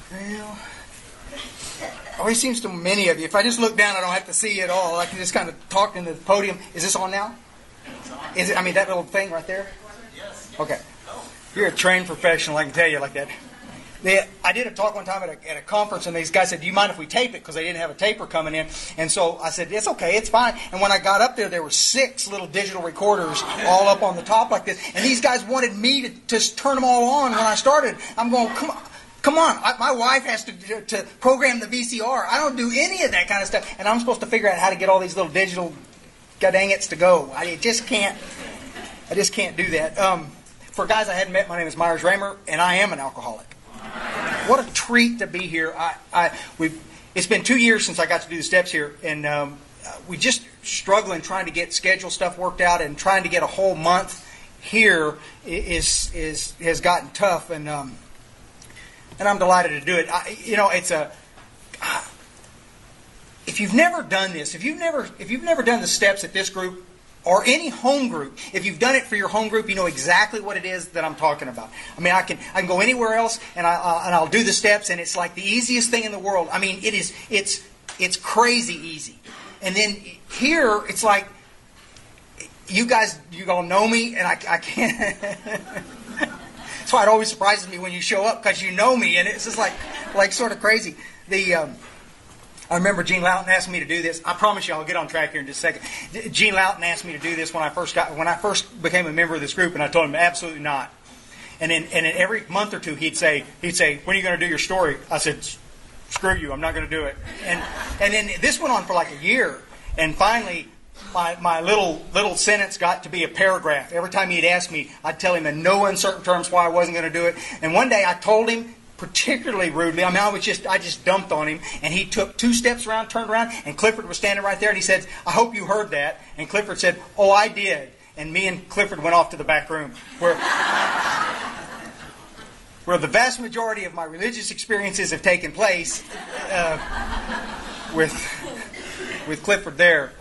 Well, always seems to many of you, if I just look down, I don't have to see it all. I can just kind of talk into the podium. Is this on now? Is it? I mean, that little thing right there? Yes. Okay. You're a trained professional, I can tell you like that. I did a talk one time at a conference, and these guys said, do you mind if we tape it? Because they didn't have a taper coming in. And so I said, it's okay, it's fine. And when I got up there were 6 little digital recorders all up on the top like this. And these guys wanted me to just turn them all on when I started. I'm going, come on. My wife has to program the VCR. I don't do any of that kind of stuff. And I'm supposed to figure out how to get all these little digital god-dang-its to go. I just can't do that. For guys I hadn't met, my name is Myers Raymer, and I am an alcoholic. What a treat to be here. It's been 2 years since I got to do the steps here, and we just struggling trying to get schedule stuff worked out, and trying to get a whole month here has gotten tough, and I'm delighted to do it. If you've never done this, if you've never done the steps at this group, or any home group, if you've done it for your home group, you know exactly what it is that I'm talking about. I mean, I can go anywhere else and I'll do the steps, and it's like the easiest thing in the world. I mean, it's crazy easy. And then here, it's like you all know me, and I can't. That's why it always surprises me when you show up, because you know me, and it's just like sort of crazy. I remember Gene Loughton asked me to do this. I promise you I'll get on track here in just a second. Gene Loughton asked me to do this when I first became a member of this group, and I told him absolutely not. And then every month or two he'd say, when are you going to do your story? I said, screw you, I'm not going to do it. And then this went on for like a year, and finally my little sentence got to be a paragraph. Every time he'd ask me, I'd tell him in no uncertain terms why I wasn't going to do it. And one day I told him, particularly rudely, I mean, I just dumped on him, and he took 2 steps around, turned around, and Clifford was standing right there, and he said, I hope you heard that. And Clifford said, oh, I did. And me and Clifford went off to the back room, where the vast majority of my religious experiences have taken place with Clifford there.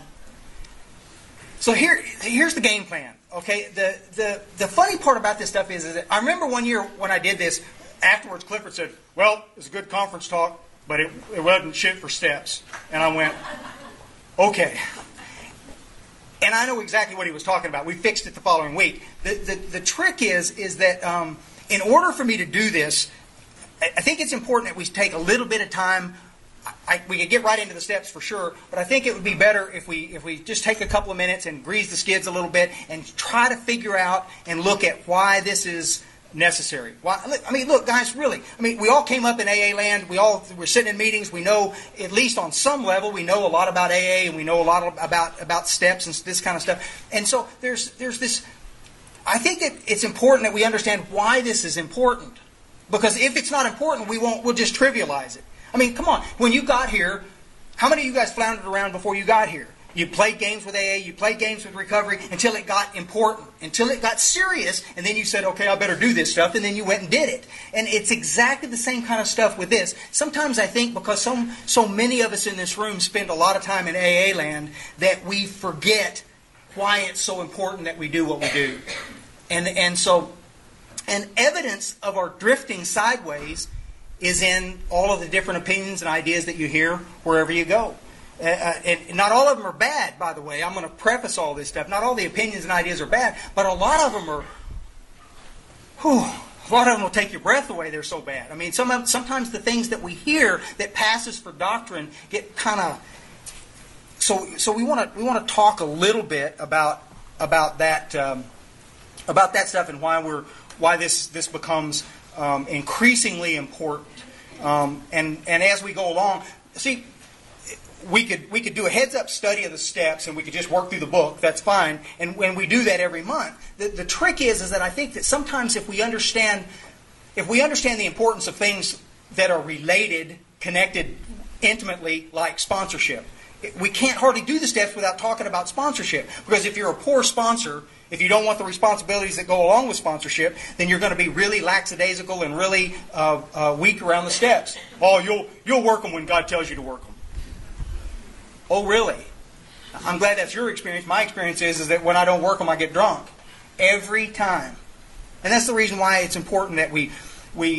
So here's the game plan. Okay, the funny part about this stuff is that I remember one year when I did this. Afterwards, Clifford said, well, it was a good conference talk, but it wasn't shit for steps. And I went, okay. And I know exactly what he was talking about. We fixed it the following week. The trick is that in order for me to do this, I think it's important that we take a little bit of time. We could get right into the steps for sure, but I think it would be better if we just take a couple of minutes and grease the skids a little bit and try to figure out and look at why this is necessary. I mean, look, guys, really. I mean, we all came up in AA land. We're sitting in meetings. We know, at least on some level, we know a lot about AA, and we know a lot about steps and this kind of stuff. And so there's this. I think that it's important that we understand why this is important, because if it's not important, we'll just trivialize it. I mean, come on. When you got here, how many of you guys floundered around before you got here? You played games with AA, you played games with recovery until it got important, until it got serious, and then you said, okay, I better do this stuff, and then you went and did it. And it's exactly the same kind of stuff with this. Sometimes I think because so many of us in this room spend a lot of time in AA land that we forget why it's so important that we do what we do. And evidence of our drifting sideways is in all of the different opinions and ideas that you hear wherever you go. And not all of them are bad, by the way. I'm going to preface all this stuff. Not all the opinions and ideas are bad, but a lot of them are. A lot of them will take your breath away. They're so bad. I mean, sometimes the things that we hear that passes for doctrine get kind of. So we want to talk a little bit about that stuff and why this becomes increasingly important. And as we go along, see. We could do a heads-up study of the steps, and we could just work through the book. That's fine. And when we do that every month, the trick is that I think that sometimes if we understand the importance of things that are related, connected intimately, like sponsorship, we can't hardly do the steps without talking about sponsorship. Because if you're a poor sponsor, if you don't want the responsibilities that go along with sponsorship, then you're going to be really lackadaisical and really weak around the steps. Oh, you'll work them when God tells you to work them. Oh, really? I'm glad that's your experience. My experience is that when I don't work them, I get drunk. Every time. And that's the reason why it's important that we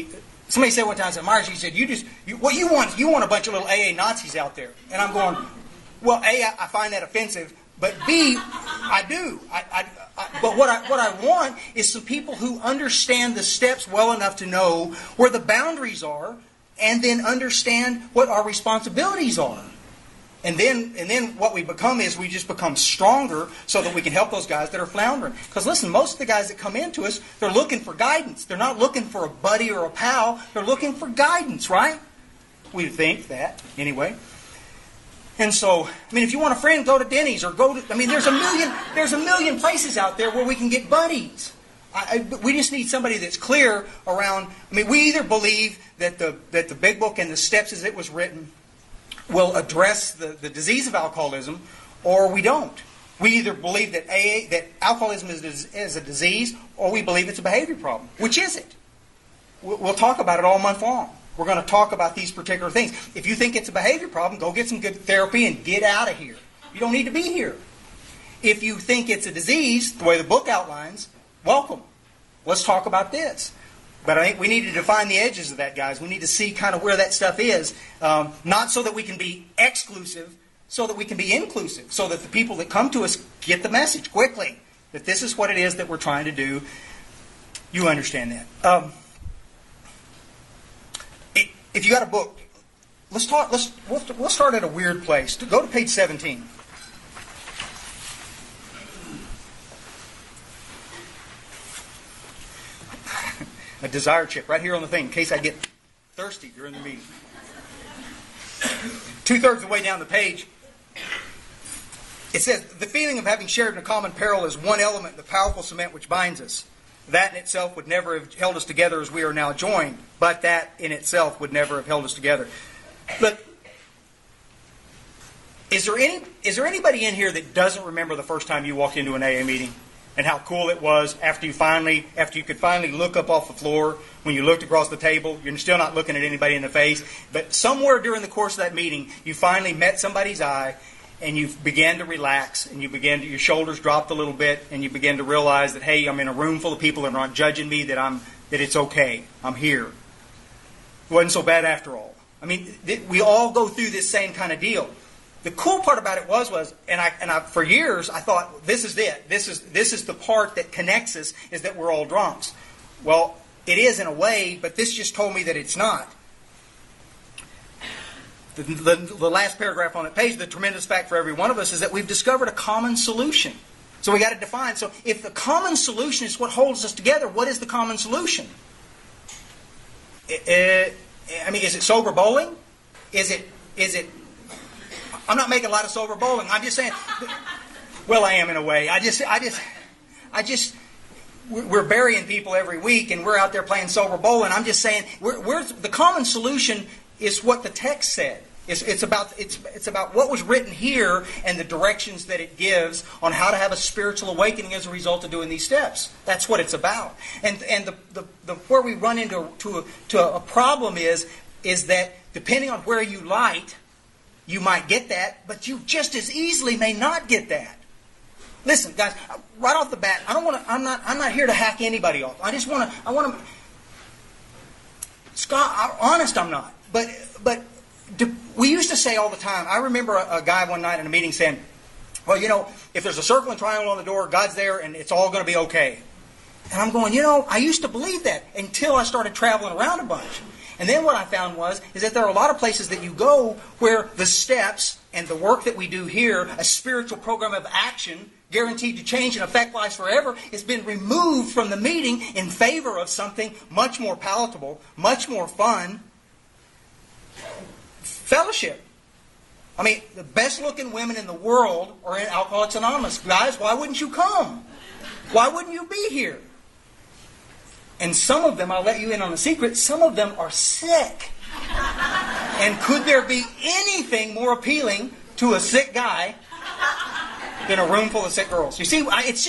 Somebody said one time, Myers, he said, what you want a bunch of little AA Nazis out there. And I'm going, well, A, I find that offensive, but B, I do. But what I want is some people who understand the steps well enough to know where the boundaries are, and then understand what our responsibilities are. And then what we become is we just become stronger so that we can help those guys that are floundering. Because listen, most of the guys that come into us, they're looking for guidance. They're not looking for a buddy or a pal. They're looking for guidance, right? We think that, anyway. And so, if you want a friend, go to Denny's or there's a million places out there where we can get buddies. We just need somebody that's clear around. We either believe that the Big Book and the steps as it was written will address the disease of alcoholism, or we don't. We either believe that alcoholism is a disease, or we believe it's a behavior problem. Which is it? We'll talk about it all month long. We're going to talk about these particular things. If you think it's a behavior problem, go get some good therapy and get out of here. You don't need to be here. If you think it's a disease, the way the book outlines, welcome. Let's talk about this. But I think we need to define the edges of that, guys. We need to see kind of where that stuff is. Not so that we can be exclusive, so that we can be inclusive. So that the people that come to us get the message quickly. That this is what it is that we're trying to do. You understand that. If you got a book, we'll start at a weird place. Go to page 17. A desire chip right here on the thing in case I get thirsty during the meeting. 2/3 of the way down the page, it says, the feeling of having shared in a common peril is one element, the powerful cement which binds us. That in itself would never have held us together as we are now joined, but that in itself would never have held us together. But is there anybody in here that doesn't remember the first time you walked into an AA meeting? And how cool it was after you could finally look up off the floor, when you looked across the table, you're still not looking at anybody in the face, but somewhere during the course of that meeting, you finally met somebody's eye, and you began to relax, and your shoulders dropped a little bit, and you began to realize that, hey, I'm in a room full of people that are not judging me, that it's okay, I'm here. It wasn't so bad after all. We all go through this same kind of deal. The cool part about it was for years I thought, this is it. This is the part that connects us, is that we're all drunks. Well, it is in a way, but this just told me that it's not. The last paragraph on that page, the tremendous fact for every one of us is that we've discovered a common solution. So we got to define. So if the common solution is what holds us together, what is the common solution? Is it sober bowling? Is it? I'm not making a lot of sober bowling. I'm just saying. Well, I am in a way. We're burying people every week, and we're out there playing sober bowling. I'm just saying, the common solution is what the text said. It's about what was written here and the directions that it gives on how to have a spiritual awakening as a result of doing these steps. That's what it's about. And the where we run into a problem is that depending on where you light, you might get that, but you just as easily may not get that. Listen, guys, right off the bat, I'm not here to hack anybody off. I want to. Scott, honest, I'm not. But we used to say all the time. I remember a guy one night in a meeting saying, "Well, if there's a circle and triangle on the door, God's there, and it's all going to be okay." And I'm going, I used to believe that until I started traveling around a bunch. And then what I found is that there are a lot of places that you go where the steps and the work that we do here, a spiritual program of action guaranteed to change and affect lives forever, has been removed from the meeting in favor of something much more palatable, much more fun. Fellowship. The best looking women in the world are in Alcoholics Anonymous. Guys, why wouldn't you come? Why wouldn't you be here? And some of them, I'll let you in on a secret, some of them are sick. And could there be anything more appealing to a sick guy than a room full of sick girls? You see,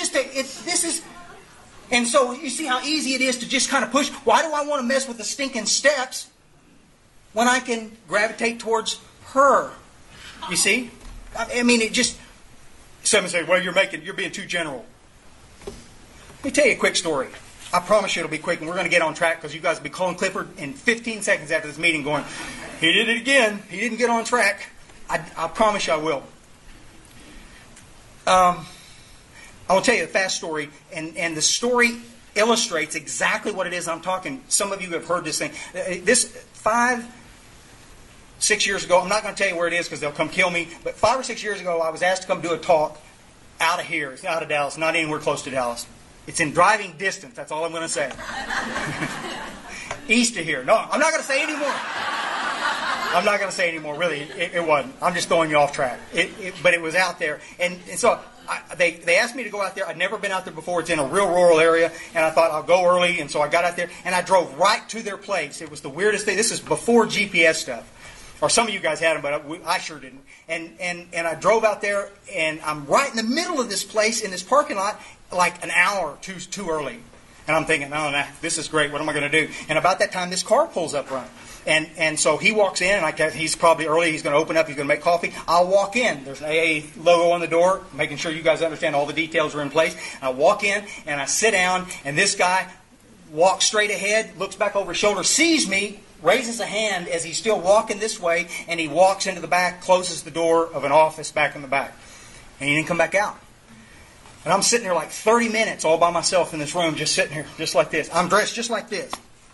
and so you see how easy it is to just kind of push. Why do I want to mess with the stinking steps when I can gravitate towards her? You see? It just, someone say, well, you're being too general. Let me tell you a quick story. I promise you it'll be quick, and we're going to get on track because you guys will be calling Clifford in 15 seconds after this meeting going, he did it again. He didn't get on track. I promise you I will. I will tell you a fast story, and the story illustrates exactly what it is I'm talking. Some of you have heard this thing. This 5-6 years ago, I'm not going to tell you where it is because they'll come kill me, but 5 or 6 years ago I was asked to come do a talk out of here. It's out of Dallas, not anywhere close to Dallas. It's in driving distance, that's all I'm going to say. East of here. No, I'm not going to say any more. I'm not going to say any more, really. It wasn't. I'm just throwing you off track. But it was out there. And so they asked me to go out there. I'd never been out there before. It's in a real rural area. And I thought, I'll go early. And so I got out there. And I drove right to their place. It was the weirdest thing. This is before GPS stuff. Or some of you guys had them, but I sure didn't. And I drove out there. And I'm right in the middle of this place, in this parking lot, like an hour too early. And I'm thinking, oh, nah, this is great. What am I going to do? And about that time, this car pulls up front. And so he walks in, and he's probably early. He's going to open up. He's going to make coffee. I'll walk in. There's an AA logo on the door, making sure you guys understand all the details are in place. I walk in, and I sit down, and this guy walks straight ahead, looks back over his shoulder, sees me, raises a hand as he's still walking this way, and he walks into the back, closes the door of an office back in the back. And he didn't come back out. And I'm sitting there like 30 minutes all by myself in this room, just sitting here, just like this. I'm dressed just like this.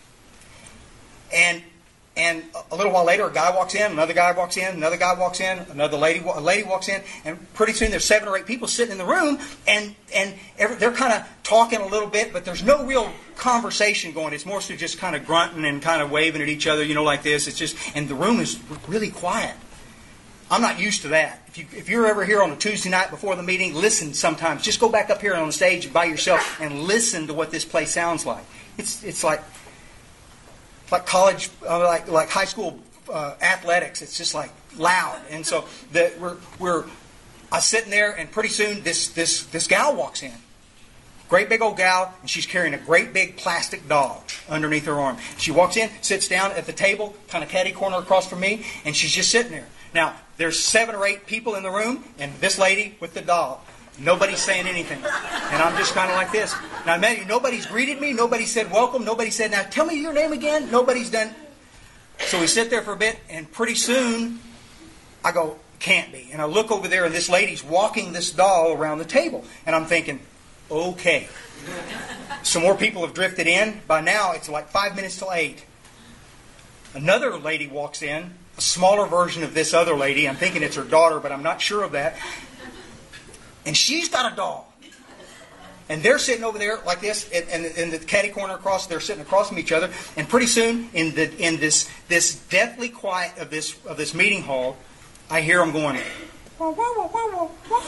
And a little while later, a guy walks in, another guy walks in, another guy walks in, a lady walks in, and pretty soon there's 7 or 8 people sitting in the room, and they're kind of talking a little bit, but there's no real conversation going. It's mostly just kind of grunting and kind of waving at each other, like this. It's just, and the room is really quiet. I'm not used to that. If you're ever here on a Tuesday night before the meeting, listen sometimes. Just go back up here on the stage by yourself and listen to what this place sounds like. It's like college, like high school athletics. It's just like loud. And so I'm sitting there, and pretty soon this gal walks in. Great big old gal, and she's carrying a great big plastic doll underneath her arm. She walks in, sits down at the table, kind of catty corner across from me, and she's just sitting there. Now, there's 7 or 8 people in the room, and this lady with the doll. Nobody's saying anything. And I'm just kind of like this. Now, imagine, nobody's greeted me. Nobody said welcome. Nobody said, now tell me your name again. Nobody's done. So we sit there for a bit, and pretty soon, I go, can't be. And I look over there, and this lady's walking this doll around the table. And I'm thinking, okay. Some more people have drifted in. By now, it's like 5 minutes till 8. Another lady walks in, a smaller version of this other lady. I'm thinking it's her daughter, but I'm not sure of that. And she's got a doll. And they're sitting over there like this, and in the catty corner across, they're sitting across from each other. And pretty soon, in this deathly quiet of this meeting hall, I hear them going, wah, wah, wah, wah, wah.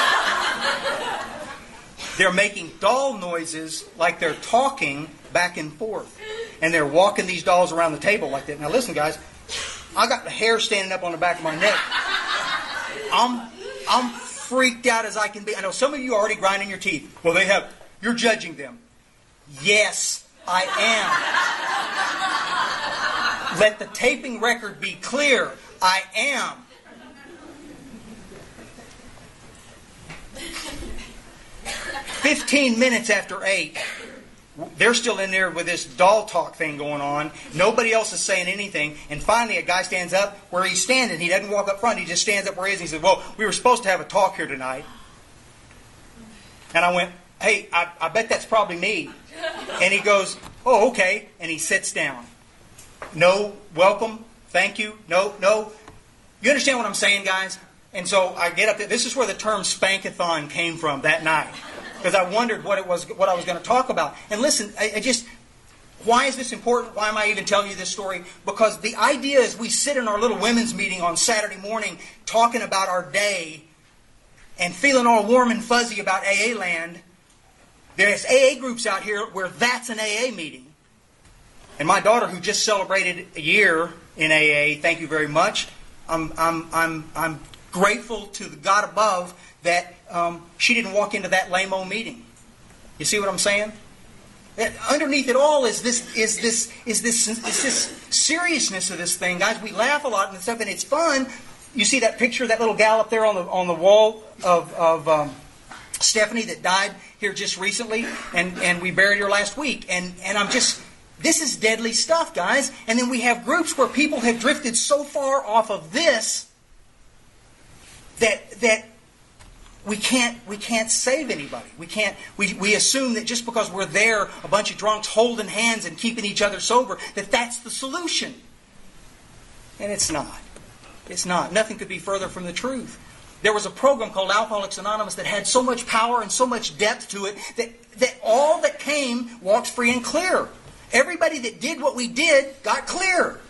They're making doll noises like they're talking back and forth. And they're walking these dolls around the table like that. Now listen, guys, I got the hair standing up on the back of my neck. I'm freaked out as I can be. I know some of you are already grinding your teeth. Well, you're judging them. Yes, I am. Let the taping record be clear. I am. 15 minutes after 8, they're still in there with this doll talk thing going on. Nobody else is saying anything. And finally, a guy stands up where he's standing. He doesn't walk up front. He just stands up where he is. And he says, well, we were supposed to have a talk here tonight. And I went, hey, I bet that's probably me. And he goes, oh, okay. And he sits down. No, welcome, thank you, no. You understand what I'm saying, guys? And so I get up there. This is where the term spankathon came from that night. Because I wondered what I was going to talk about. And listen, why is this important? Why am I even telling you this story? Because the idea is we sit in our little women's meeting on Saturday morning talking about our day and feeling all warm and fuzzy about AA land. There's AA groups out here where that's an AA meeting. And my daughter, who just celebrated a year in AA, thank you very much. I'm grateful to the God above that she didn't walk into that lame-o meeting. You see what I'm saying? Underneath it all is this seriousness of this thing, guys. We laugh a lot and stuff, and it's fun. You see that picture, that little gal up there on the wall of Stephanie that died here just recently, and we buried her last week. And I'm just, this is deadly stuff, guys. And then we have groups where people have drifted so far off of this that we can't save anybody. We assume that just because we're there, a bunch of drunks holding hands and keeping each other sober, that's the solution. And it's not. It's not. Nothing could be further from the truth. There was a program called Alcoholics Anonymous that had so much power and so much depth to it that all that came walked free and clear. Everybody that did what we did got clear.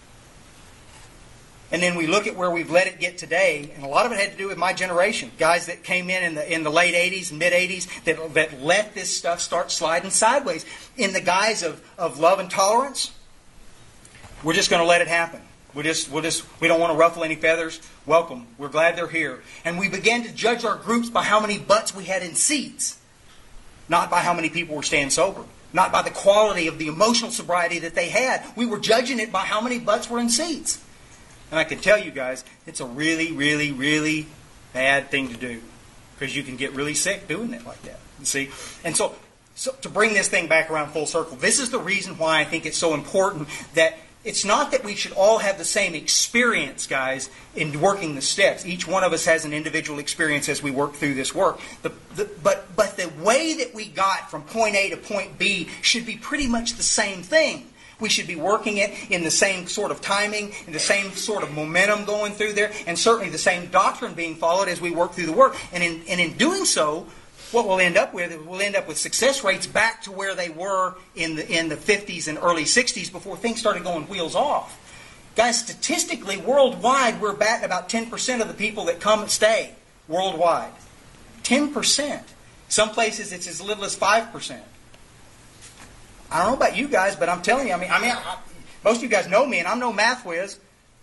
And then we look at where we've let it get today, and a lot of it had to do with my generation. Guys that came in the late 80s and mid-80s that let this stuff start sliding sideways. In the guise of love and tolerance, we're just going to let it happen. We don't want to ruffle any feathers. Welcome. We're glad they're here. And we began to judge our groups by how many butts we had in seats, not by how many people were staying sober, not by the quality of the emotional sobriety that they had. We were judging it by how many butts were in seats. And I can tell you guys, it's a really, really, really bad thing to do, because you can get really sick doing it like that. You see? And so to bring this thing back around full circle, this is the reason why I think it's so important that it's not that we should all have the same experience, guys, in working the steps. Each one of us has an individual experience as we work through this work. But the way that we got from point A to point B should be pretty much the same thing. We should be working it in the same sort of timing, in the same sort of momentum going through there, and certainly the same doctrine being followed as we work through the work. And in doing so, what we'll end up with success rates back to where they were in the 50s and early 60s before things started going wheels off. Guys, statistically, worldwide, we're batting about 10% of the people that come and stay worldwide. 10%. Some places it's as little as 5%. I don't know about you guys, but I'm telling you, most of you guys know me, and I'm no math whiz.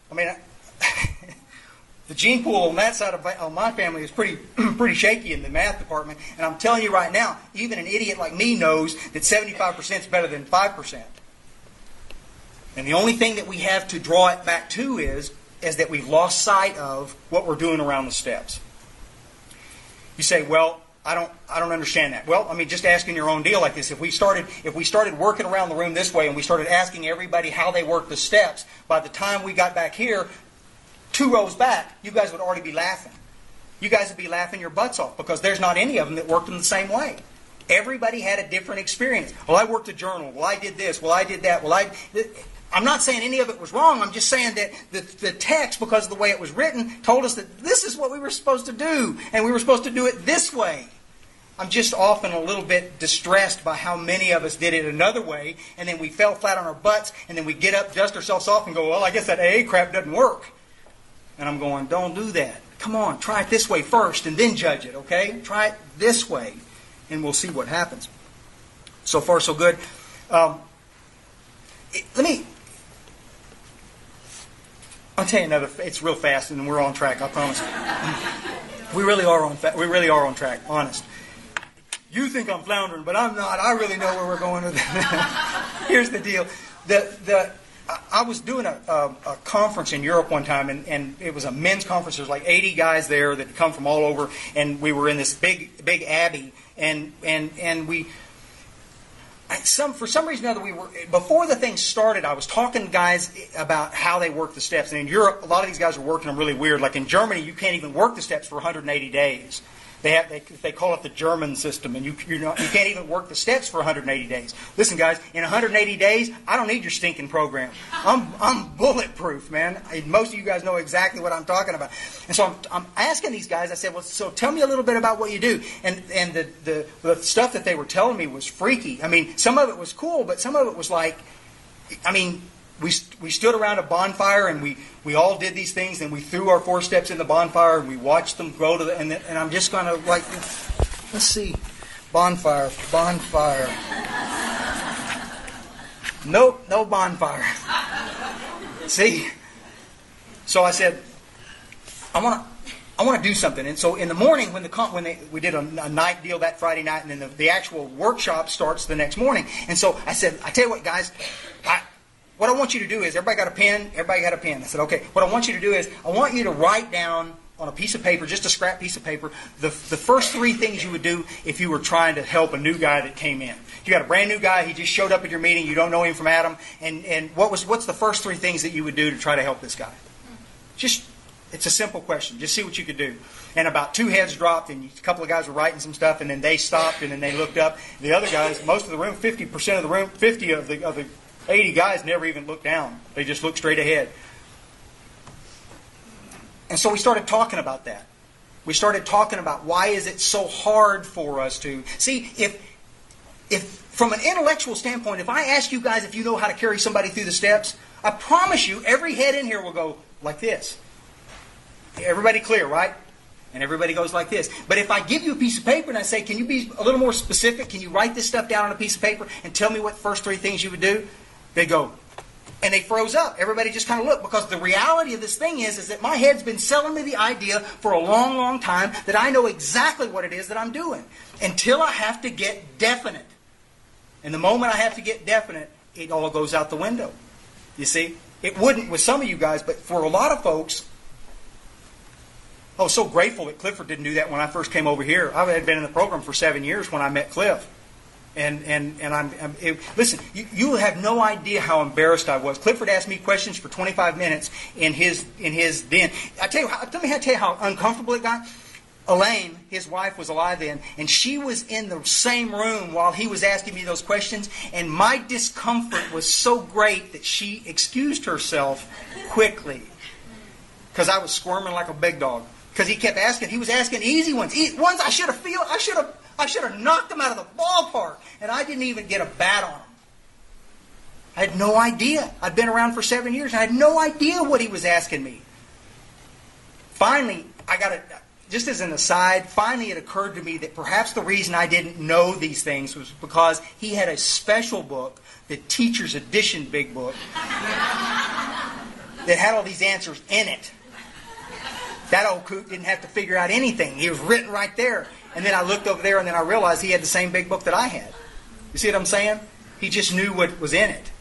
The gene pool on that side of my family is pretty shaky in the math department. And I'm telling you right now, even an idiot like me knows that 75% is better than 5%. And the only thing that we have to draw it back to is that we've lost sight of what we're doing around the steps. You say, well, I don't understand that. Well, just asking your own deal like this. If we started working around the room this way and we started asking everybody how they work the steps, by the time we got back here, 2 rows back, you guys would already be laughing. You guys would be laughing your butts off, because there's not any of them that worked in the same way. Everybody had a different experience. Well, I worked a journal. Well, I did this. Well, I did that. I'm not saying any of it was wrong. I'm just saying that the text, because of the way it was written, told us that this is what we were supposed to do, and we were supposed to do it this way. I'm just often a little bit distressed by how many of us did it another way, and then we fell flat on our butts, and then we get up, dust ourselves off, and go, well, I guess that AA crap doesn't work. And I'm going, don't do that. Come on, try it this way first, and then judge it, okay? Try it this way, and we'll see what happens. So far, so good. I'll tell you another. It's real fast, and we're on track. I promise. We really are on track. Honest. You think I'm floundering, but I'm not. I really know where we're going with it. Here's the deal. I was doing a conference in Europe one time, and it was a men's conference. There was like 80 guys there that come from all over, and we were in this big abbey, and we. For some reason or other, before the thing started, I was talking to guys about how they work the steps. And in Europe, a lot of these guys are working them really weird. Like in Germany, you can't even work the steps for 180 days. They call it the German system, and you can't even work the steps for 180 days. Listen, guys, in 180 days, I don't need your stinking program. I'm bulletproof, man. Most of you guys know exactly what I'm talking about. And so I'm asking these guys. I said, well, so tell me a little bit about what you do. And the stuff that they were telling me was freaky. Some of it was cool, but some of it was like, we stood around a bonfire, and we all did these things, and we threw our 4 steps in the bonfire, and we watched them grow to and I'm just going to, let's see, bonfire. Nope, no bonfire. See? So I said, I want to do something. And so in the morning, we did a night deal that Friday night, and then the actual workshop starts the next morning. And so I said, I tell you what, guys, what I want you to do is, everybody got a pen? Everybody got a pen. I said, okay, what I want you to do is, I want you to write down on a piece of paper, just a scrap piece of paper, the first 3 things you would do if you were trying to help a new guy that came in. You got a brand new guy, he just showed up at your meeting, you don't know him from Adam, and what's the first 3 things that you would do to try to help this guy? It's a simple question. Just see what you could do. And about 2 heads dropped, and a couple of guys were writing some stuff, and then they stopped, and then they looked up. The other guys, most of the room, 50% of the room, 50 of the 80 guys never even looked down. They just looked straight ahead. And so we started talking about that. We started talking about why is it so hard for us to... See, if from an intellectual standpoint, if I ask you guys if you know how to carry somebody through the steps, I promise you every head in here will go like this. Everybody clear, right? And everybody goes like this. But if I give you a piece of paper and I say, can you be a little more specific? Can you write this stuff down on a piece of paper and tell me what the first 3 things you would do? They go, and they froze up. Everybody just kind of looked, because the reality of this thing is that my head's been selling me the idea for a long, long time that I know exactly what it is that I'm doing until I have to get definite. And the moment I have to get definite, it all goes out the window. You see? It wouldn't with some of you guys, but for a lot of folks, I was so grateful that Clifford didn't do that when I first came over here. I had been in the program for 7 years when I met Cliff. Listen, you have no idea how embarrassed I was. Clifford asked me questions for 25 minutes in his den. Let me tell you how uncomfortable it got. Elaine, his wife, was alive then, and she was in the same room while he was asking me those questions, and my discomfort was so great that she excused herself quickly because I was squirming like a big dog. Because he kept asking, he was asking easy ones, ones I should have knocked them out of the ballpark, and I didn't even get a bat on them. I had no idea. I'd been around for 7 years, and I had no idea what he was asking me. Finally, just as an aside, finally it occurred to me that perhaps the reason I didn't know these things was because he had a special book, the Teacher's Edition Big Book, that had all these answers in it. That old coot didn't have to figure out anything. He was written right there. And then I looked over there and then I realized he had the same big book that I had. You see what I'm saying? He just knew what was in it.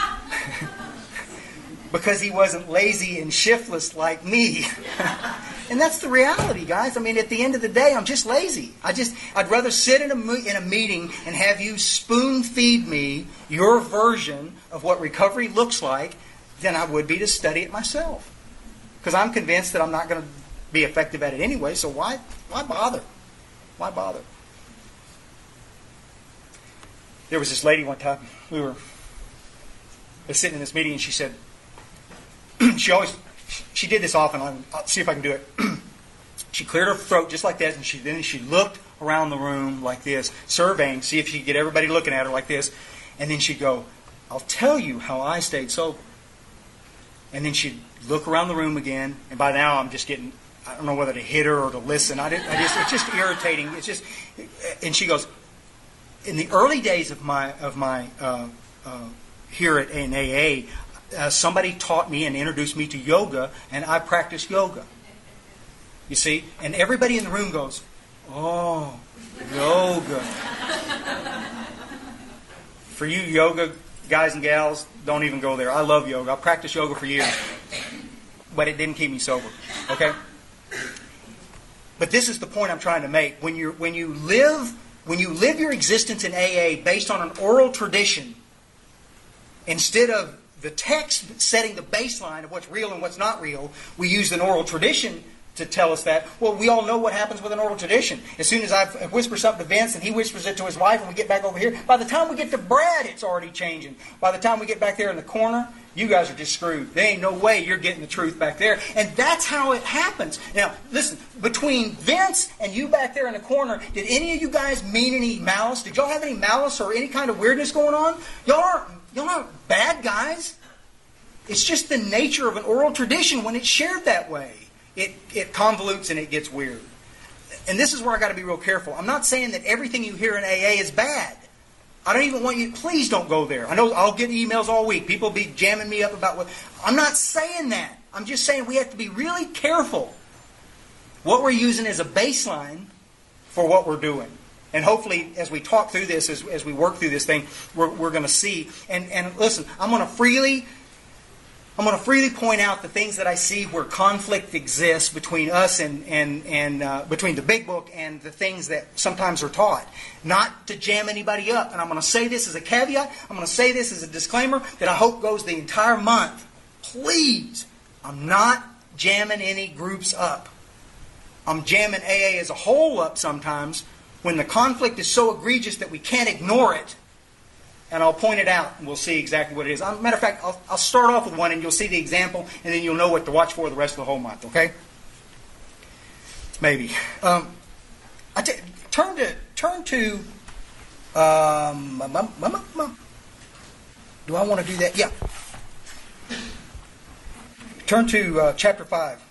Because he wasn't lazy and shiftless like me. And that's the reality, guys. I mean, at the end of the day, I'm just lazy. I'd rather sit in a meeting and have you spoon feed me your version of what recovery looks like than I would be to study it myself. Because I'm convinced that I'm not going to be effective at it anyway, so why bother? Why bother? There was this lady one time, we were sitting in this meeting, and she said, she did this often, I'll see if I can do it. She cleared her throat just like that, and then she looked around the room like this, surveying, see if she could get everybody looking at her like this, and then she'd go, I'll tell you how I stayed sober. And then she'd look around the room again, and by now I'm just getting, I don't know whether to hit her or to listen. It's just irritating. And she goes, in the early days of my here at AA, somebody taught me and introduced me to yoga, and I practiced yoga. You see, and everybody in the room goes, "Oh, yoga." For you yoga guys and gals, don't even go there. I love yoga. I practiced yoga for years. But it didn't keep me sober. Okay? But this is the point I'm trying to make. When you live your existence in AA based on an oral tradition, instead of the text setting the baseline of what's real and what's not real, we use an oral tradition to tell us that. Well, we all know what happens with an oral tradition. As soon as I whisper something to Vince and he whispers it to his wife and we get back over here, by the time we get to Brad, it's already changing. By the time we get back there in the corner, you guys are just screwed. There ain't no way you're getting the truth back there. And that's how it happens. Now, listen, between Vince and you back there in the corner, did any of you guys mean any malice? Did y'all have any malice or any kind of weirdness going on? Y'all aren't bad guys. It's just the nature of an oral tradition when it's shared that way. It convolutes and it gets weird. And this is where I got to be real careful. I'm not saying that everything you hear in AA is bad. I don't even want you, please don't go there. I know I'll get emails all week. People be jamming me up about what, I'm not saying that. I'm just saying we have to be really careful what we're using as a baseline for what we're doing. And hopefully, as we talk through this, as we work through this thing, we're going to see. And listen, I'm going to I'm going to freely point out the things that I see where conflict exists between us and between the Big Book and the things that sometimes are taught. Not to jam anybody up. And I'm going to say this as a caveat. I'm going to say this as a disclaimer that I hope goes the entire month. Please, I'm not jamming any groups up. I'm jamming AA as a whole up sometimes when the conflict is so egregious that we can't ignore it. And I'll point it out, and we'll see exactly what it is. Matter of fact, I'll start off with one, and you'll see the example, and then you'll know what to watch for the rest of the whole month, okay? Maybe. Turn to do I want to do that? Yeah. Turn to chapter 5.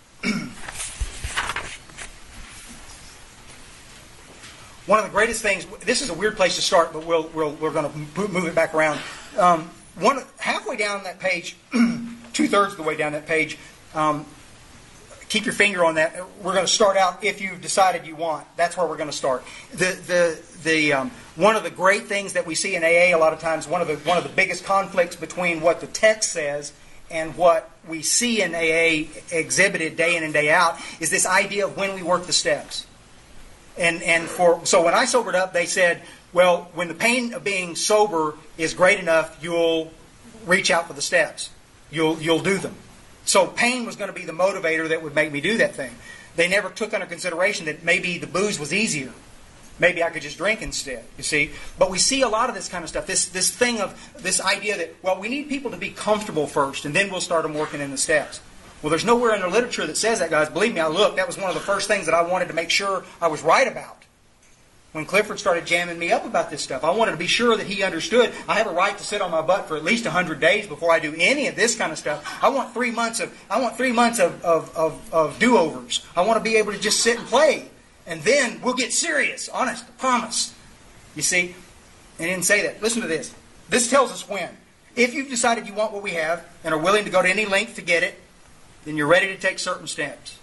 One of the greatest things, this is a weird place to start, but we're going to move it back around. Halfway down that page, 2/3 of the way down that page, keep your finger on that. We're going to start out if you've decided you want. That's where we're going to start. One of the great things that we see in AA a lot of times, one of the biggest conflicts between what the text says and what we see in AA exhibited day in and day out is this idea of when we work the steps. So when I sobered up, they said, well, when the pain of being sober is great enough, you'll reach out for the steps. You'll do them. So pain was going to be the motivator that would make me do that thing. They never took under consideration that maybe the booze was easier. Maybe I could just drink instead, you see. But we see a lot of this kind of stuff, this thing of this idea that, well, we need people to be comfortable first, and then we'll start them working in the steps. Well, there's nowhere in the literature that says that, guys. Believe me, that was one of the first things that I wanted to make sure I was right about. When Clifford started jamming me up about this stuff, I wanted to be sure that he understood I have a right to sit on my butt for at least 100 days before I do any of this kind of stuff. I want 3 months of do-overs. I want to be able to just sit and play. And then we'll get serious. Honest. I promise. You see? They didn't say that. Listen to this. This tells us when. If you've decided you want what we have and are willing to go to any length to get it, then you're ready to take certain steps.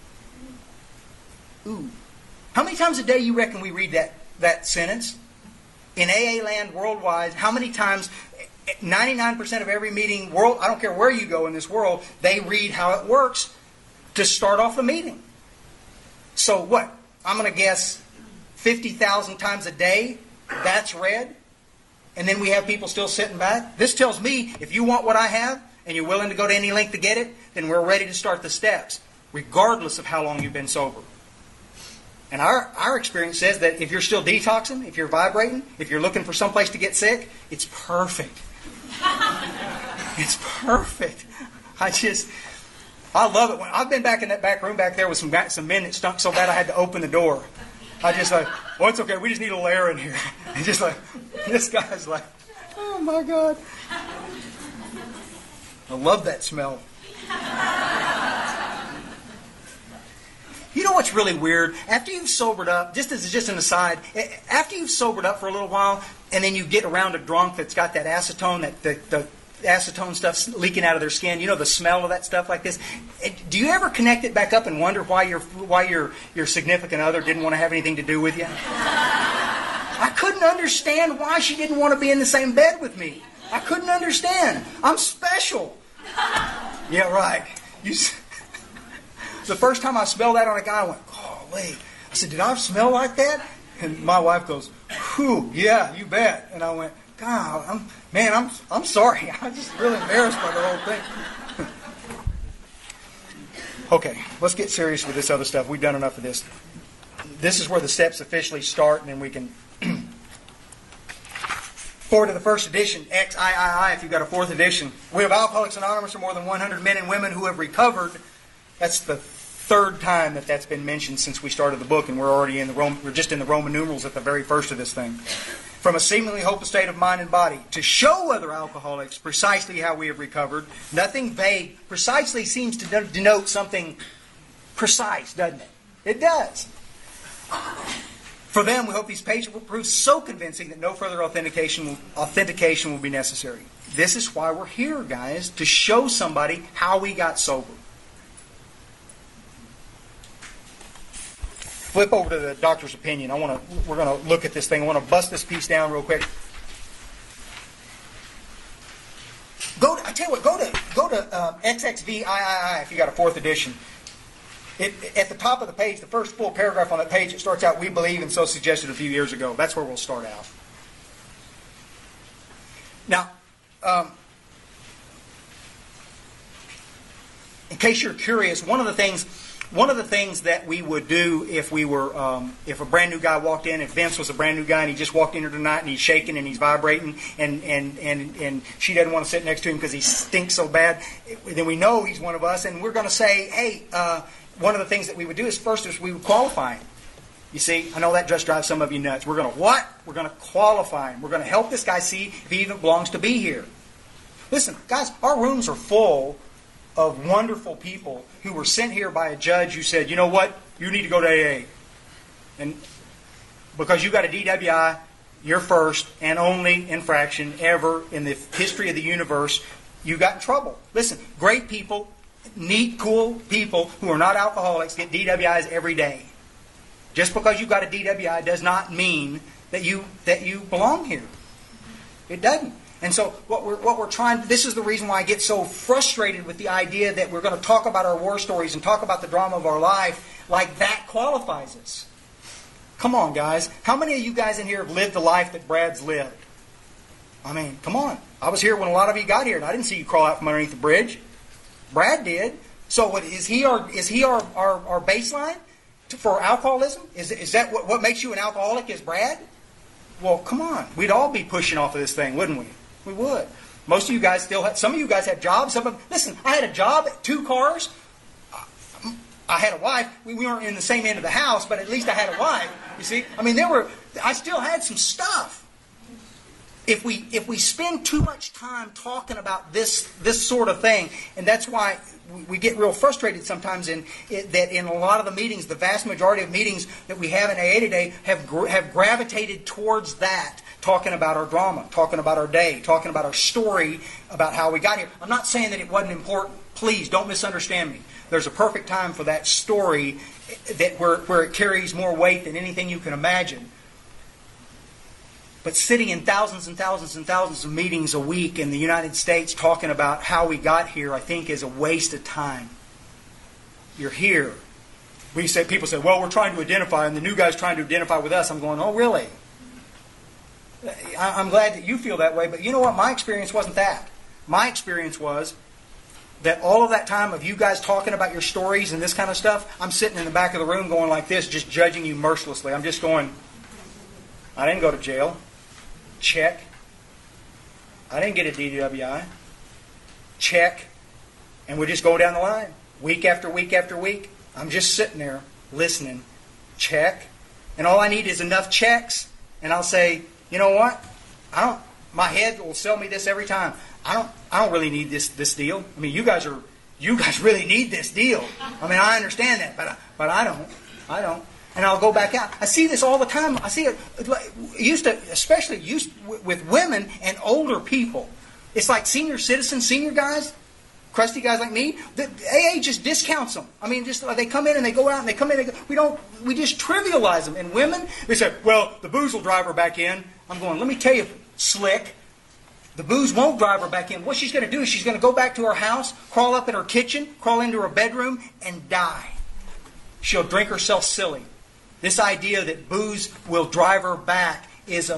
Ooh. How many times a day you reckon we read that sentence? In AA land worldwide, how many times, 99% of every meeting, I don't care where you go in this world, they read how it works to start off the meeting. So what? I'm going to guess 50,000 times a day that's read? And then we have people still sitting back? This tells me if you want what I have, and you're willing to go to any length to get it, then we're ready to start the steps, regardless of how long you've been sober. And our experience says that if you're still detoxing, if you're vibrating, if you're looking for some place to get sick, it's perfect. It's perfect. I love it. I've been back in that back room back there with some men that stunk so bad I had to open the door. I just well, it's okay. We just need a little air in here. And just this guy's like, oh my God. I love that smell. You know what's really weird? After you've sobered up, just an aside, after you've sobered up for a little while, and then you get around a drunk that's got that acetone, the acetone stuff leaking out of their skin, you know, the smell of that stuff like this. Do you ever connect it back up and wonder why your significant other didn't want to have anything to do with you? I couldn't understand why she didn't want to be in the same bed with me. I couldn't understand. I'm special. Yeah, right. The first time I smelled that on a guy, I went, golly. I said, did I smell like that? And my wife goes, whew, yeah, you bet. And I went, God, I'm sorry. I'm just really embarrassed by the whole thing. Okay, let's get serious with this other stuff. We've done enough of this. This is where the steps officially start, and then we can forward to the first edition, XIII, if you've got a fourth edition. We have Alcoholics Anonymous for more than 100 men and women who have recovered. That's the third time that's been mentioned since we started the book, and we're already we're just in the Roman numerals at the very first of this thing. From a seemingly hopeless state of mind and body, to show other alcoholics precisely how we have recovered. Nothing vague. Precisely seems to denote something precise, doesn't it? It does. For them, we hope these pages will prove so convincing that no further authentication will be necessary. This is why we're here, guys, to show somebody how we got sober. Flip over to the doctor's opinion. We're going to look at this thing. I want to bust this piece down real quick. I tell you what, go Go to XXVIII if you got a 4th edition. At the top of the page, the first full paragraph on that page, it starts out, "We believe," and so suggested a few years ago. That's where we'll start out. Now, in case you're curious, one of the things that we would do if we were, if a brand new guy walked in, if Vince was a brand new guy and he just walked in here tonight and he's shaking and he's vibrating and she doesn't want to sit next to him because he stinks so bad, then we know he's one of us, and we're going to say, hey, one of the things that we would do is we would qualify him. You see, I know that just drives some of you nuts. We're going to what? We're going to qualify him. We're going to help this guy see if he even belongs to be here. Listen, guys, our rooms are full of wonderful people who were sent here by a judge who said, you know what, you need to go to AA. And because you got a DWI, your first and only infraction ever in the history of the universe, you got in trouble. Listen, great people, neat, cool people who are not alcoholics get DWIs every day. Just because you got a DWI does not mean that you belong here. It doesn't. And so what we're trying, this is the reason why I get so frustrated with the idea that we're going to talk about our war stories and talk about the drama of our life like that qualifies us. Come on, guys. How many of you guys in here have lived the life that Brad's lived? I mean, come on. I was here when a lot of you got here, and I didn't see you crawl out from underneath the bridge. Brad did. So is he our baseline for alcoholism? Is that what makes you an alcoholic, is Brad? Well, come on. We'd all be pushing off of this thing, wouldn't we? We would. Most of you guys still have, some of you guys have jobs. Listen, I had a job, 2 cars. I had a wife. We weren't in the same end of the house, but at least I had a wife. You see? I mean, I still had some stuff. If we spend too much time talking about this sort of thing, and that's why we get real frustrated sometimes that in a lot of the meetings, the vast majority of meetings that we have in AA today have gravitated towards that, talking about our drama, talking about our day, talking about our story, about how we got here. I'm not saying that it wasn't important. Please, don't misunderstand me. There's a perfect time for that story where it carries more weight than anything you can imagine. But sitting in thousands and thousands and thousands of meetings a week in the United States talking about how we got here, I think is a waste of time. You're here. People say, well, we're trying to identify, and the new guy's trying to identify with us. I'm going, oh, really? I'm glad that you feel that way, but you know what? My experience wasn't that. My experience was that all of that time of you guys talking about your stories and this kind of stuff, I'm sitting in the back of the room going like this, just judging you mercilessly. I'm just going, I didn't go to jail. Check. I didn't get a DWI. Check. And we just go down the line. Week after week after week. I'm just sitting there listening. Check. And all I need is enough checks. And I'll say, you know what? My head will sell me this every time. I don't really need this deal. I mean, you guys really need this deal. I mean, I understand that, but I don't. And I'll go back out. I see this all the time. I see it especially with women and older people. It's like senior citizens, senior guys, crusty guys like me. The AA just discounts them. I mean, just they come in and they go out and they come in. We just trivialize them. And women, they say, well, the booze will drive her back in. I'm going, let me tell you, slick. The booze won't drive her back in. What she's going to do is she's going to go back to her house, crawl up in her kitchen, crawl into her bedroom, and die. She'll drink herself silly. This idea that booze will drive her back is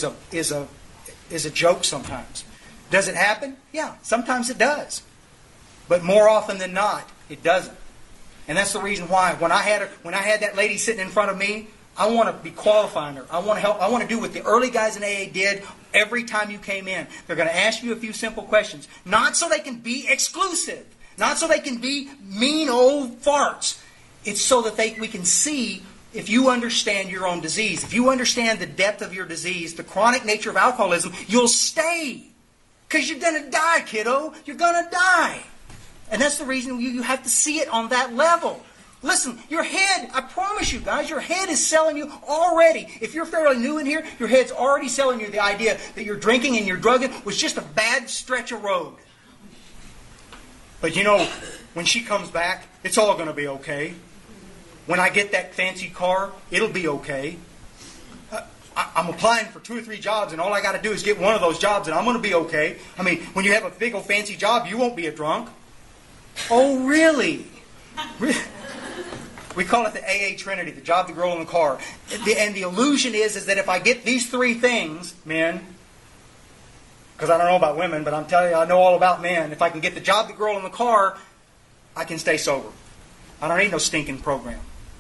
a joke sometimes. Does it happen? Yeah, sometimes it does. But more often than not, it doesn't. And that's the reason why when I had that lady sitting in front of me, I want to be qualifying her. I want to help. I want to do what the early guys in AA did every time you came in. They're going to ask you a few simple questions. Not so they can be exclusive. Not so they can be mean old farts. It's so that we can see if you understand your own disease. If you understand the depth of your disease, the chronic nature of alcoholism, you'll stay. Because you're going to die, kiddo. You're going to die. And that's the reason you have to see it on that level. Listen, your head, I promise you guys, your head is selling you already. If you're fairly new in here, your head's already selling you the idea that your drinking and your drugging was just a bad stretch of road. But you know, when she comes back, it's all going to be okay. When I get that fancy car, it'll be okay. I'm applying for 2 or 3 jobs, and all I got to do is get one of those jobs, and I'm going to be okay. I mean, when you have a big old fancy job, you won't be a drunk. Oh, really? We call it the AA Trinity, the job, the girl, and the car. And the illusion is that if I get these 3 things, men, because I don't know about women, but I'm telling you, I know all about men. If I can get the job, the girl, and the car, I can stay sober. I don't need no stinking program.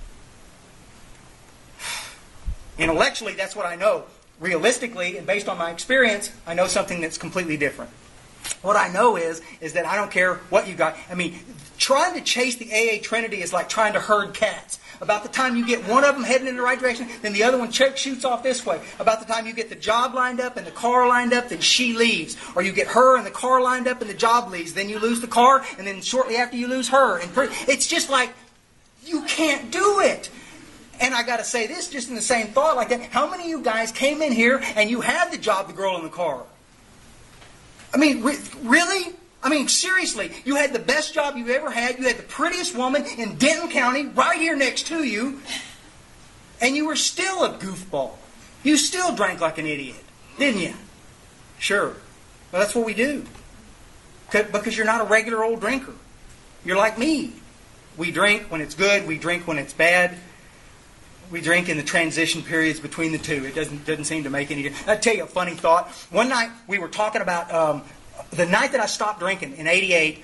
Intellectually, that's what I know. Realistically, and based on my experience, I know something that's completely different. What I know is that I don't care what you got. I mean, trying to chase the AA Trinity is like trying to herd cats. About the time you get one of them heading in the right direction, then the other one shoots off this way. About the time you get the job lined up and the car lined up, then she leaves. Or you get her and the car lined up and the job leaves. Then you lose the car, and then shortly after you lose her. And it's just like, you can't do it. And I got to say this, just in the same thought like that. How many of you guys came in here and you had the job, the girl, and the car? I mean, really? I mean, seriously, you had the best job you ever had. You had the prettiest woman in Denton County right here next to you. And you were still a goofball. You still drank like an idiot, didn't you? Sure. Well, that's what we do. Because you're not a regular old drinker. You're like me. We drink when it's good. We drink when it's bad. We drink in the transition periods between the two. It doesn't seem to make any difference. I'll tell you a funny thought. One night we were talking about the night that I stopped drinking in '88.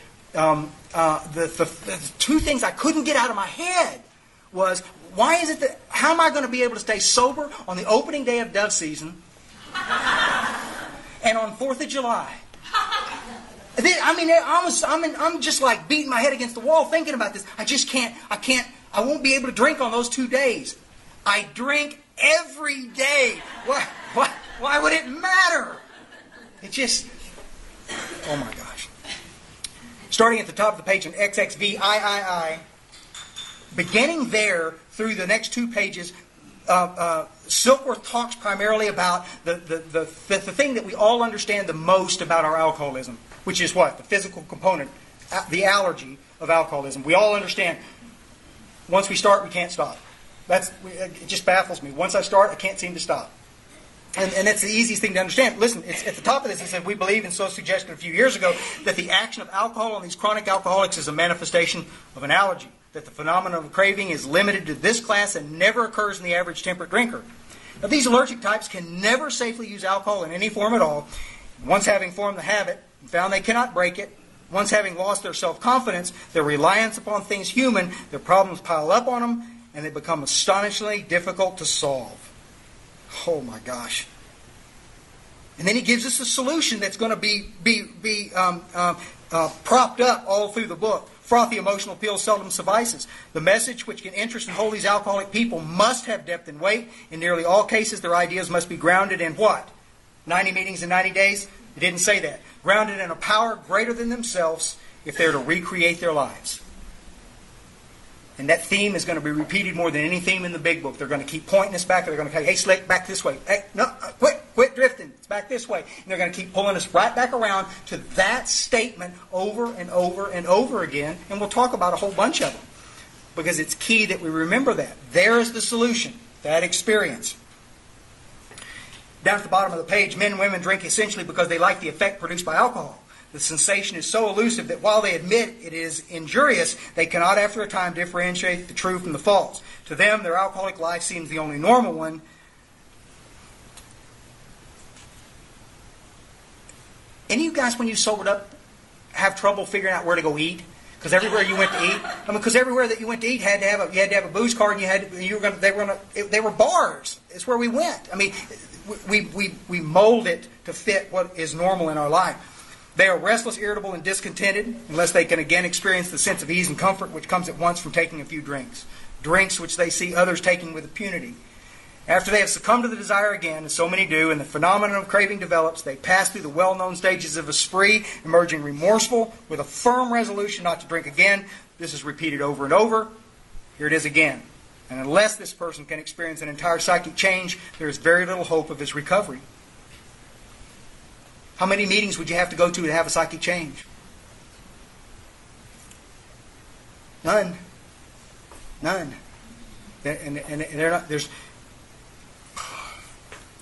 The 2 things I couldn't get out of my head was, why is it that, how am I going to be able to stay sober on the opening day of dove season and on 4th of July? I mean, I'm just like beating my head against the wall thinking about this. I won't be able to drink on those 2 days. I drink every day. Why would it matter? It just, oh my gosh. Starting at the top of the page in XXVIII, beginning there through the next 2 pages, Silkworth talks primarily about the thing that we all understand the most about our alcoholism, which is what? The physical component, the allergy of alcoholism. We all understand, once we start, we can't stop. It just baffles me. Once I start, I can't seem to stop. And that's the easiest thing to understand. Listen, it's at the top of this, it said, we believe, and so suggested a few years ago, that the action of alcohol on these chronic alcoholics is a manifestation of an allergy, that the phenomenon of craving is limited to this class and never occurs in the average temperate drinker. Now, these allergic types can never safely use alcohol in any form at all. Once having formed the habit and found they cannot break it, once having lost their self-confidence, their reliance upon things human, their problems pile up on them, and they become astonishingly difficult to solve. Oh my gosh. And then he gives us a solution that's going to be propped up all through the book. Frothy emotional appeal seldom suffices. The message which can interest and hold these alcoholic people must have depth and weight. In nearly all cases, their ideas must be grounded in what? 90 meetings in 90 days? It didn't say that. Grounded in a power greater than themselves if they're to recreate their lives. And that theme is going to be repeated more than any theme in the big book. They're going to keep pointing us back. They're going to say, hey, Slick, back this way. Hey, no, quit drifting. It's back this way. And they're going to keep pulling us right back around to that statement over and over and over again. And we'll talk about a whole bunch of them. Because it's key that we remember that. There is the solution. That experience. Down at the bottom of the page, men and women drink essentially because they like the effect produced by alcohol. The sensation is so elusive that while they admit it is injurious, they cannot after a time differentiate the true from the false. To them, their alcoholic life seems the only normal one. Any of you guys, when you sobered up, have trouble figuring out where to go eat? Because everywhere you went to eat, because everywhere that you went to eat you had to have a booze card, and they were bars. It's where we went. I mean, we mold it to fit what is normal in our life. They are restless, irritable, and discontented unless they can again experience the sense of ease and comfort which comes at once from taking a few drinks. Drinks which they see others taking with impunity. After they have succumbed to the desire again, as so many do, and the phenomenon of craving develops, they pass through the well-known stages of a spree, emerging remorseful, with a firm resolution not to drink again. This is repeated over and over. Here it is again. And unless this person can experience an entire psychic change, there is very little hope of his recovery. How many meetings would you have to go to have a psychic change? None. None. And they're not, there's...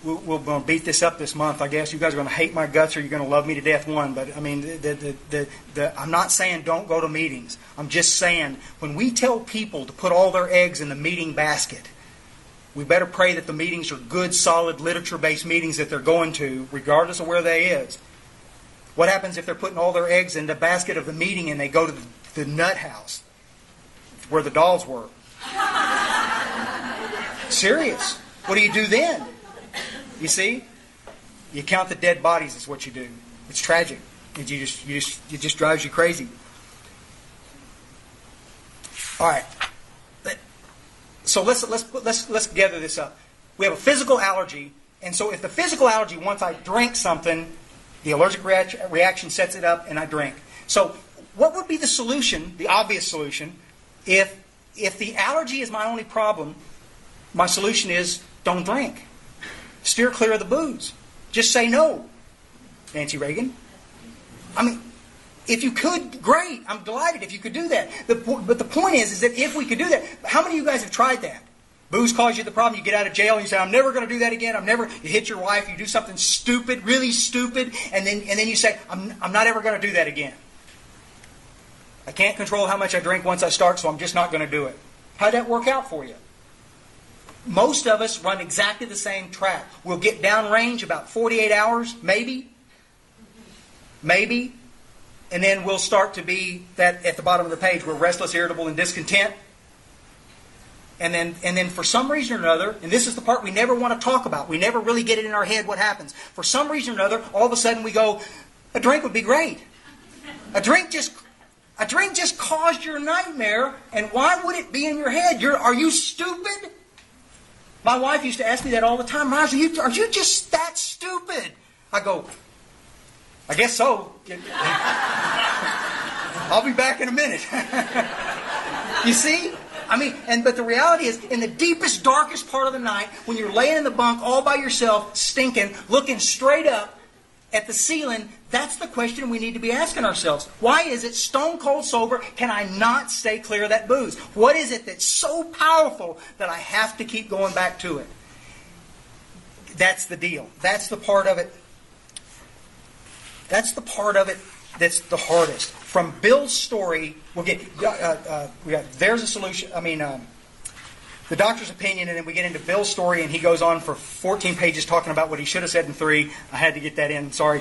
we're going to beat this up this month. I guess you guys are going to hate my guts or you're going to love me to death. But I mean, I'm not saying don't go to meetings. I'm just saying when we tell people to put all their eggs in the meeting basket, we better pray that the meetings are good, solid, literature-based meetings that they're going to, regardless of where they is. What happens if they're putting all their eggs in the basket of the meeting and they go to the nut house where the dolls were? Serious. What do you do then? You see? You count the dead bodies is what you do. It's tragic. It just drives you crazy. All right. So let's gather this up. We have a physical allergy, and so if the physical allergy, once I drink something, the allergic reaction sets it up, and I drink. So what would be the solution, the obvious solution, if the allergy is my only problem? My solution is don't drink. Steer clear of the booze. Just say no, Nancy Reagan. I mean, if you could, great. I'm delighted if you could do that. But the point is that if we could do that, how many of you guys have tried that? Booze caused you the problem. You get out of jail and you say, I'm never going to do that again. You hit your wife. You do something stupid, really stupid. And then you say, I'm not ever going to do that again. I can't control how much I drink once I start, so I'm just not going to do it. How'd that work out for you? Most of us run exactly the same track. We'll get downrange about 48 hours, maybe. And then we'll start to be that at the bottom of the page. We're restless, irritable, and discontent. And then for some reason or another, and this is the part we never want to talk about. We never really get it in our head what happens. For some reason or another, all of a sudden we go, a drink would be great. A drink just caused your nightmare, and why would it be in your head? Are you stupid? My wife used to ask me that all the time. Miles, are you just that stupid? I go, I guess so. I'll be back in a minute. You see? I mean, but the reality is, in the deepest, darkest part of the night, when you're laying in the bunk all by yourself, stinking, looking straight up at the ceiling, that's the question we need to be asking ourselves. Why is it stone cold sober can I not stay clear of that booze? What is it that's so powerful that I have to keep going back to it? That's the deal. That's the part of it. That's the part of it that's the hardest. From Bill's story, we got there's a solution. I mean, the doctor's opinion, and then we get into Bill's story, and he goes on for 14 pages talking about what he should have said in 3. I had to get that in. Sorry.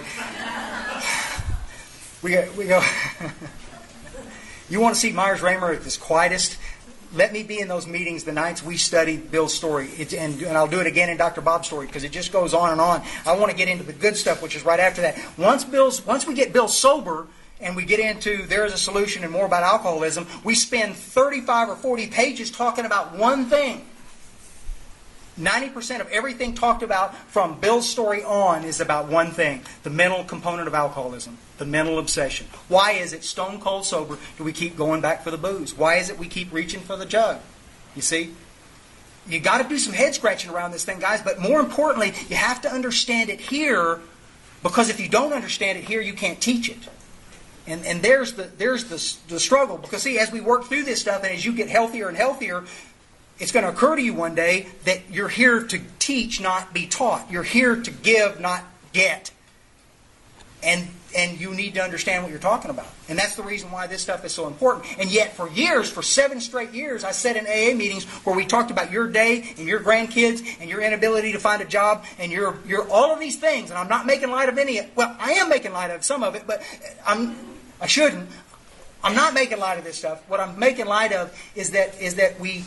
We go. You want to see Myers Raymer at his quietest? Let me be in those meetings the nights we study Bill's story. And I'll do it again in Dr. Bob's story because it just goes on and on. I want to get into the good stuff, which is right after that. Once we get Bill sober and we get into There Is a Solution and more about alcoholism, we spend 35 or 40 pages talking about one thing. 90% of everything talked about from Bill's story on is about one thing, the mental component of alcoholism, the mental obsession. Why is it stone cold sober do we keep going back for the booze? Why is it we keep reaching for the jug? You see? You got to do some head scratching around this thing, guys, but more importantly, you have to understand it here, because if you don't understand it here, you can't teach it. And there's the struggle, because see, as we work through this stuff and as you get healthier and healthier, it's going to occur to you one day that you're here to teach, not be taught. You're here to give, not get. And you need to understand what you're talking about. And that's the reason why this stuff is so important. And yet for years, for 7 straight years, I sat in AA meetings where we talked about your day and your grandkids and your inability to find a job and your all of these things. And I'm not making light of any of it. Well, I am making light of some of it, but I shouldn't. I'm not making light of this stuff. What I'm making light of is that we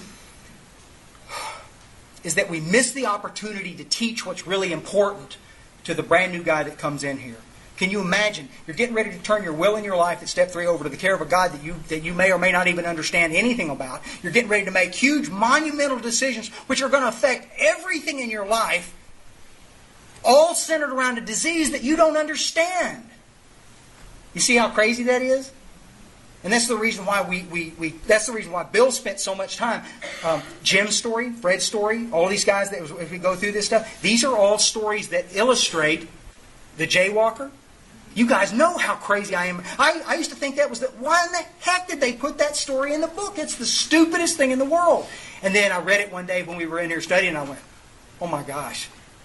miss the opportunity to teach what's really important to the brand new guy that comes in here. Can you imagine? You're getting ready to turn your will and your life at step 3 over to the care of a God that you may or may not even understand anything about. You're getting ready to make huge, monumental decisions which are going to affect everything in your life, all centered around a disease that you don't understand. You see how crazy that is? And that's the reason why that's the reason why Bill spent so much time. Jim's story, Fred's story, all these guys that as we go through this stuff, these are all stories that illustrate the jaywalker. You guys know how crazy I am. I used to think that was why in the heck did they put that story in the book? It's the stupidest thing in the world. And then I read it one day when we were in here studying, and I went, oh my gosh.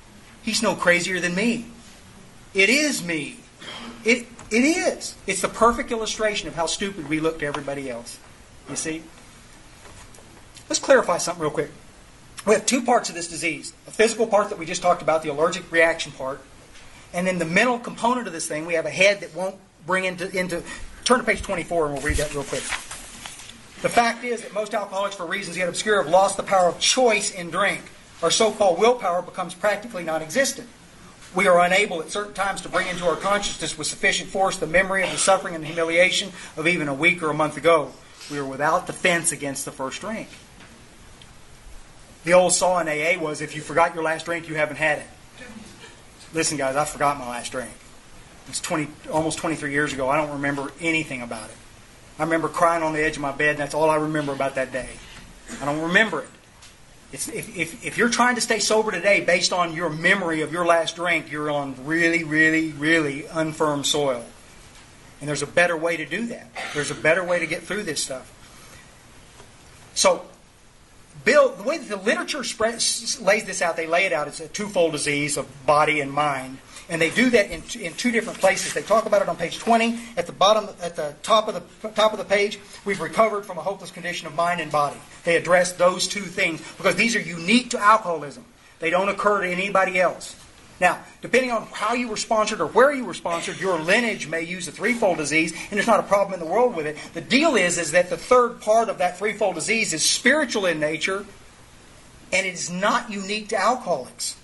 He's no crazier than me. It is me. It is. It's the perfect illustration of how stupid we look to everybody else. You see? Let's clarify something real quick. We have two parts of this disease. A physical part that we just talked about, the allergic reaction part. And then the mental component of this thing, we have a head that won't bring into turn to page 24 and we'll read that real quick. The fact is that most alcoholics, for reasons yet obscure, have lost the power of choice in drink. Our so-called willpower becomes practically non-existent. We are unable at certain times to bring into our consciousness with sufficient force the memory of the suffering and humiliation of even a week or a month ago. We are without defense against the first drink. The old saw in AA was, if you forgot your last drink, you haven't had it. Listen, guys, I forgot my last drink. It's almost 23 years ago. I don't remember anything about it. I remember crying on the edge of my bed, and that's all I remember about that day. I don't remember it. If you're trying to stay sober today based on your memory of your last drink, you're on really, really, really unfirm soil. And there's a better way to do that. There's a better way to get through this stuff. So, Bill, the way that the literature lays this out, they lay it out, it's a twofold disease of body and mind. And they do that in two different places. They talk about it on page 20. At the bottom, at the top of the page, we've recovered from a hopeless condition of mind and body. They address those two things because these are unique to alcoholism. They don't occur to anybody else. Now, depending on how you were sponsored or where you were sponsored, your lineage may use a threefold disease, and there's not a problem in the world with it. The deal is that the third part of that threefold disease is spiritual in nature, and it is not unique to alcoholics.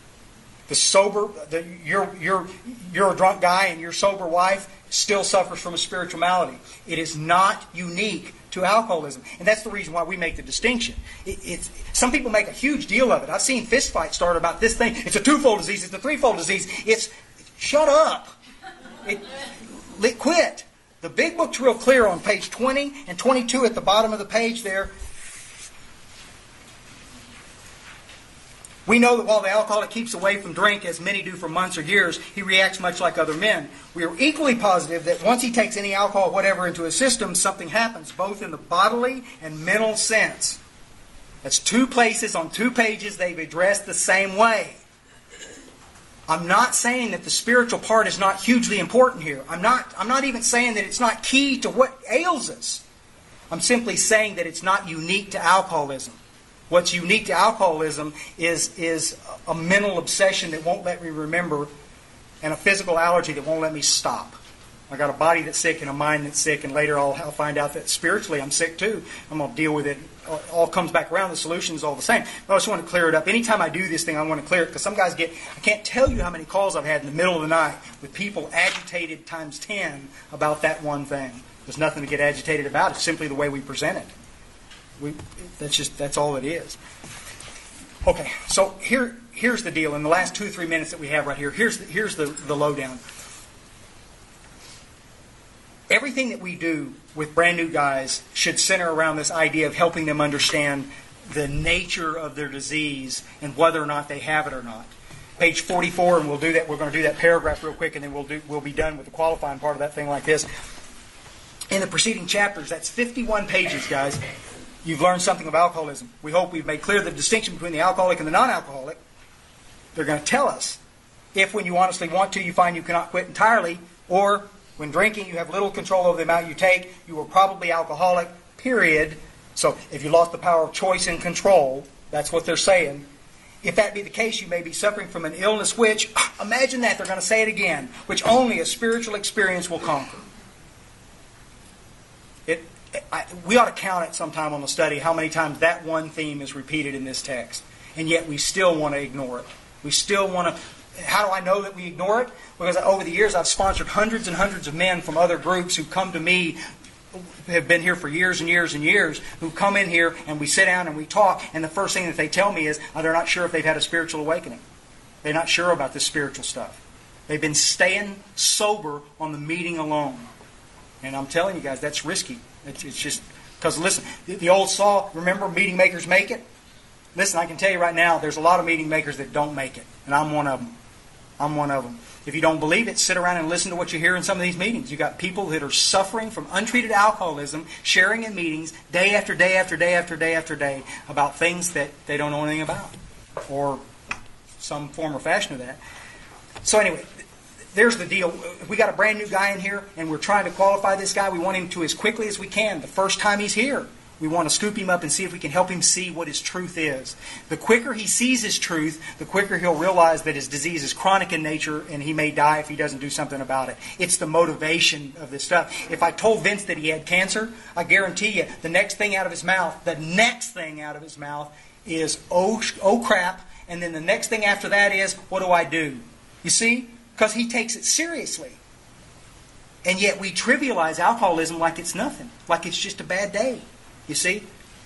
You're a drunk guy and your sober wife still suffers from a spiritual malady. It is not unique to alcoholism. And that's the reason why we make the distinction. Some people make a huge deal of it. I've seen fistfights start about this thing. It's a twofold disease. It's a threefold disease. Shut up. Quit. The big book's real clear on page 20 and 22 at the bottom of the page there. We know that while the alcoholic keeps away from drink, as many do for months or years, he reacts much like other men. We are equally positive that once he takes any alcohol, whatever, into his system, something happens, both in the bodily and mental sense. That's two places on two pages they've addressed the same way. I'm not saying that the spiritual part is not hugely important here. I'm not even saying that it's not key to what ails us. I'm simply saying that it's not unique to alcoholism. What's unique to alcoholism is a mental obsession that won't let me remember and a physical allergy that won't let me stop. I got a body that's sick and a mind that's sick, and later I'll find out that spiritually I'm sick too. I'm going to deal with it. It all comes back around. The solution's all the same. But I just want to clear it up. Anytime I do this thing, I want to clear it because some guys I can't tell you how many calls I've had in the middle of the night with people agitated times 10 about that one thing. There's nothing to get agitated about. It's simply the way we present it. That's all it is. Okay, so here's the deal. In the last 2 or 3 minutes that we have right here, here's the lowdown. Everything that we do with brand new guys should center around this idea of helping them understand the nature of their disease and whether or not they have it or not. Page 44, and we'll do that. We're going to do that paragraph real quick, and then we'll be done with the qualifying part of that thing like this. In the preceding chapters, that's 51 pages, guys. You've learned something of alcoholism. We hope we've made clear the distinction between the alcoholic and the non-alcoholic. They're going to tell us if when you honestly want to, you find you cannot quit entirely, or when drinking you have little control over the amount you take, you are probably alcoholic, period. So if you lost the power of choice and control, that's what they're saying. If that be the case, you may be suffering from an illness which, imagine that, they're going to say it again, which only a spiritual experience will conquer. We ought to count it sometime on the study how many times that one theme is repeated in this text. And yet we still want to ignore it. We still want to... How do I know that we ignore it? Because over the years I've sponsored hundreds and hundreds of men from other groups who come to me, have been here for years and years and years, who come in here and we sit down and we talk, and the first thing that they tell me is they're not sure if they've had a spiritual awakening. They're not sure about this spiritual stuff. They've been staying sober on the meeting alone. And I'm telling you guys, that's risky. It's just, because listen, the old saw, remember, meeting makers make it? Listen, I can tell you right now, there's a lot of meeting makers that don't make it. And I'm one of them. I'm one of them. If you don't believe it, sit around and listen to what you hear in some of these meetings. You've got people that are suffering from untreated alcoholism, sharing in meetings day after day after day after day after day about things that they don't know anything about. Or some form or fashion of that. So anyway, there's the deal. If we got a brand new guy in here and we're trying to qualify this guy, we want him to as quickly as we can. The first time he's here, we want to scoop him up and see if we can help him see what his truth is. The quicker he sees his truth, the quicker he'll realize that his disease is chronic in nature and he may die if he doesn't do something about it. It's the motivation of this stuff. If I told Vince that he had cancer, I guarantee you the next thing out of his mouth is, oh crap, and then the next thing after that is, what do I do? You see? Because he takes it seriously. And yet we trivialize alcoholism like it's nothing, like it's just a bad day. You see?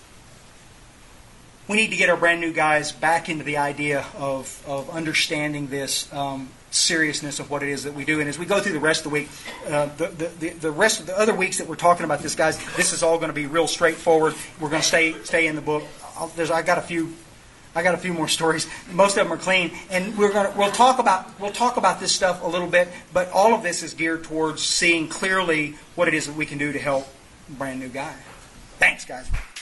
We need to get our brand new guys back into the idea of understanding this seriousness of what it is that we do. And as we go through the rest of the week, the rest of the other weeks that we're talking about this, guys, this is all going to be real straightforward. We're going to stay in the book. I got a few more stories. Most of them are clean, and we'll talk about this stuff a little bit. But all of this is geared towards seeing clearly what it is that we can do to help a brand new guy. Thanks, guys.